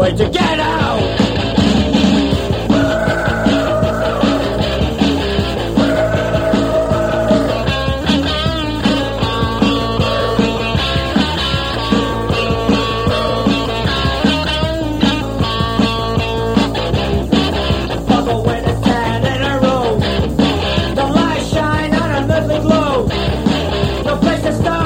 way to get out. Buckle when it's 10 in a row. The lights shine on a little glow. No place to start.